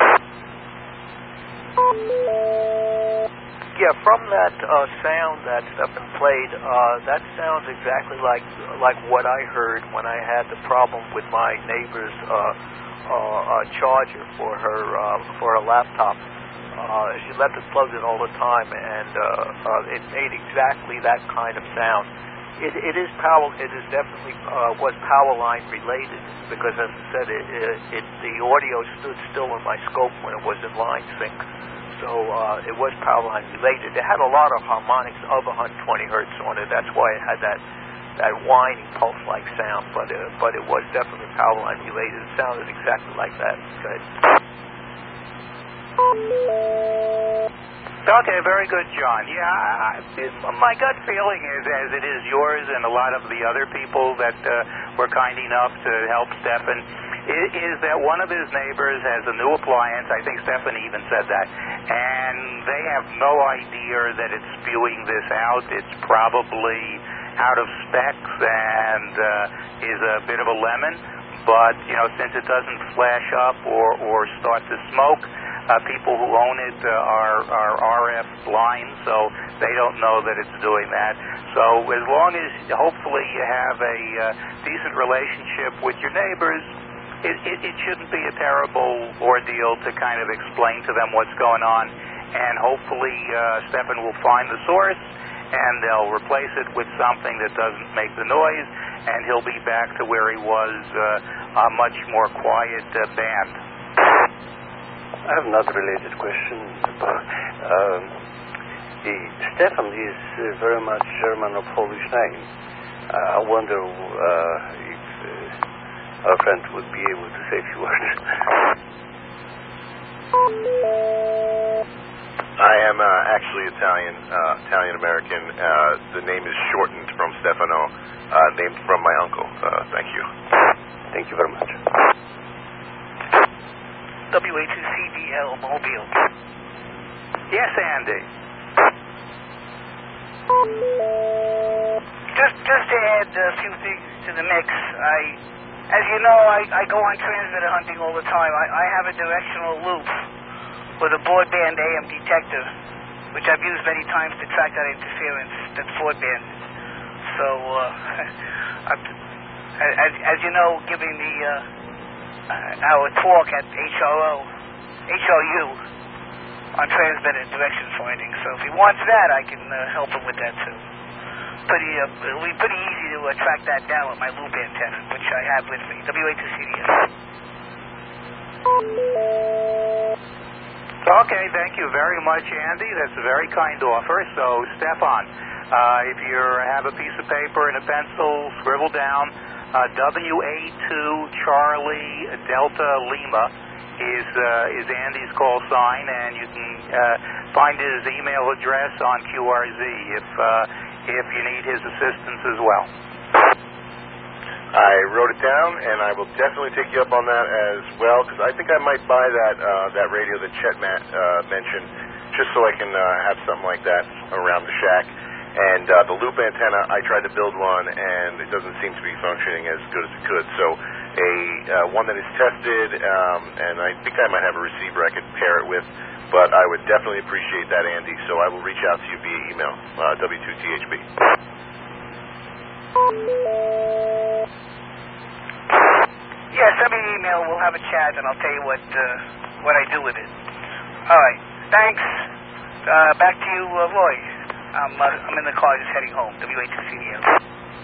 I: Yeah, from that uh, sound that Stefan played, uh, that sounds exactly like like what I heard when I had the problem with my neighbor's uh, uh, uh, charger for her uh, for her laptop. Uh, she left it plugged in all the time, and uh, uh, it made exactly that kind of sound. It, it is power. It is definitely uh, was power line related because, as I said, it, it, it the audio stood still in my scope when it was in line sync. So uh, it was power line related. It had a lot of harmonics of one hundred twenty hertz on it. That's why it had that that whining pulse-like sound. But uh, but it was definitely power line related. It sounded exactly like that. Good.
A: Okay, very good, John. Yeah, I, I, my gut feeling is, as it is yours and a lot of the other people that uh, were kind enough to help Stefan, is that one of his neighbors has a new appliance. I think Stefan even said that. And they have no idea that it's spewing this out. It's probably out of specs and uh, is a bit of a lemon. But, you know, since it doesn't flash up or, or start to smoke, uh, people who own it uh, are, are R F blind, so they don't know that it's doing that. So as long as hopefully you have a uh, decent relationship with your neighbors, It, it, it shouldn't be a terrible ordeal to kind of explain to them what's going on, and hopefully uh, Stefan will find the source and they'll replace it with something that doesn't make the noise, and he'll be back to where he was, uh, a much more quiet uh, band.
F: I have another related question. Um, the Stefan is uh, very much German or Polish name. Uh, I wonder uh, if uh, our friend would be able to say a few words.
E: I am uh, actually Italian, uh, Italian-American. Uh, the name is shortened from Stefano, uh, named from my uncle. Uh, thank you.
F: Thank you very much.
H: W A two C D L Mobile.
A: Yes, Andy.
H: Just, just to add a few things to the mix, I, as you know, I, I go on transmitter hunting all the time. I, I have a directional loop with a broadband A M detector, which I've used many times to track that interference that's broadband. So, uh, as, as you know, giving the uh, our talk at H R O, H R U on transmitter direction finding. So if he wants that, I can uh, help him with that too. Pretty, uh, it'll be pretty easy to uh, track that down with my loop antenna, which I have with me. W A two C D S.
A: Okay, thank you very much, Andy. That's a very kind offer. So, Stefan, uh, if you have a piece of paper and a pencil, scribble down uh, W A two Charlie Delta Lima is uh, is Andy's call sign, and you can uh, find his email address on Q R Z if uh, if you need his assistance as well.
E: I wrote it down, and I will definitely take you up on that as well, because I think I might buy that uh, that radio that Chet Matt, uh, mentioned, just so I can uh, have something like that around the shack. And uh, the loop antenna, I tried to build one, and it doesn't seem to be functioning as good as it could. So a uh, one that is tested, um, and I think I might have a receiver I could pair it with, but I would definitely appreciate that, Andy, so I will reach out to you via email, uh, W two T H B.
H: Yeah, send me an email. We'll have a chat, and I'll tell you what uh, what I do with it. All right. Thanks. Uh, back to you, uh, Roy. I'm uh, I'm in the car just heading home. W A two C D L.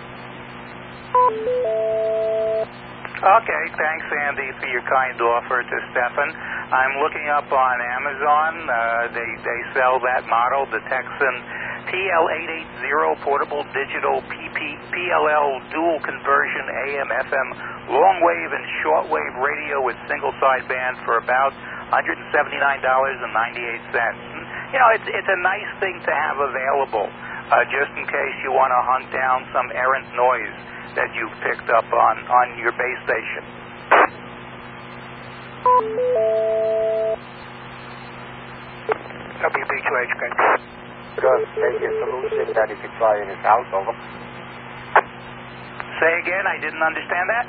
A: Okay, thanks, Andy, for your kind offer to Stefan. I'm looking up on Amazon. Uh, they they sell that model, the Texan P L eight eighty portable digital P P, P L L dual conversion A M F M long wave and short wave radio with single sideband for about one hundred seventy-nine dollars and ninety-eight cents. You know, it's it's a nice thing to have available, uh, just in case you want to hunt down some errant noise that you've picked up on, on your base station.
H: W B two H K.
J: Because maybe a solution that he could try in his house, over.
A: Say again, I didn't understand that.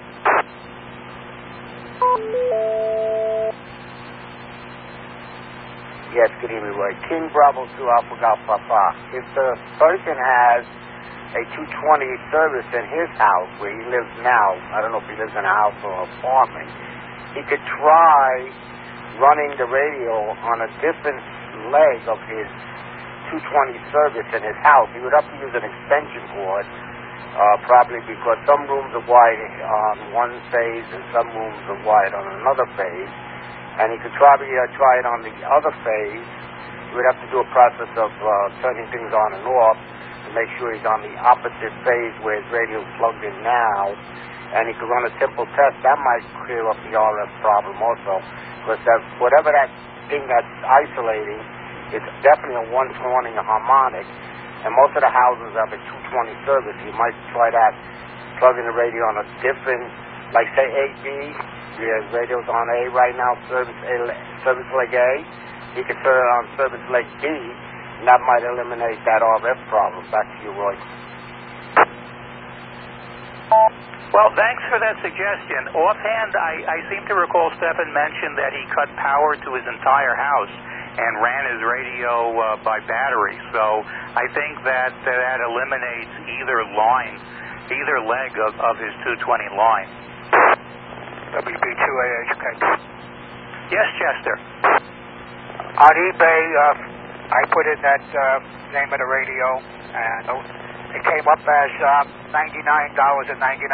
J: Yes, good evening, Roy. King Bravo two Alpha Golf Papa. If the person has a two twenty service in his house where he lives now, I don't know if he lives in a house or an apartment, he could try running the radio on a different leg of his two twenty service in his house. He would have to use an extension cord, uh, probably because some rooms are wide on one phase and some rooms are wide on another phase. And he could probably uh, try it on the other phase. He would have to do a process of uh, turning things on and off to make sure he's on the opposite phase where his radio is plugged in now. And he could run a simple test. That might clear up the R F problem also. Because that, whatever that thing that's isolating, it's definitely a one twenty harmonic. And most of the houses have a two twenty service. You might try that, plugging the radio on a different, like say A B. Yeah, radio's on A right now, service A, service leg A. He could turn it on service leg B, and that might eliminate that R F problem. Back to you, Roy.
A: Well, thanks for that suggestion. Offhand, I, I seem to recall Stefan mentioned that he cut power to his entire house and ran his radio uh, by battery. So I think that uh, that eliminates either line, either leg of, of his two twenty line.
H: W B two A H K.
A: Yes, Chester.
H: On eBay, uh, I put in that uh, name of the radio, And it came up as uh, ninety-nine dollars and ninety-nine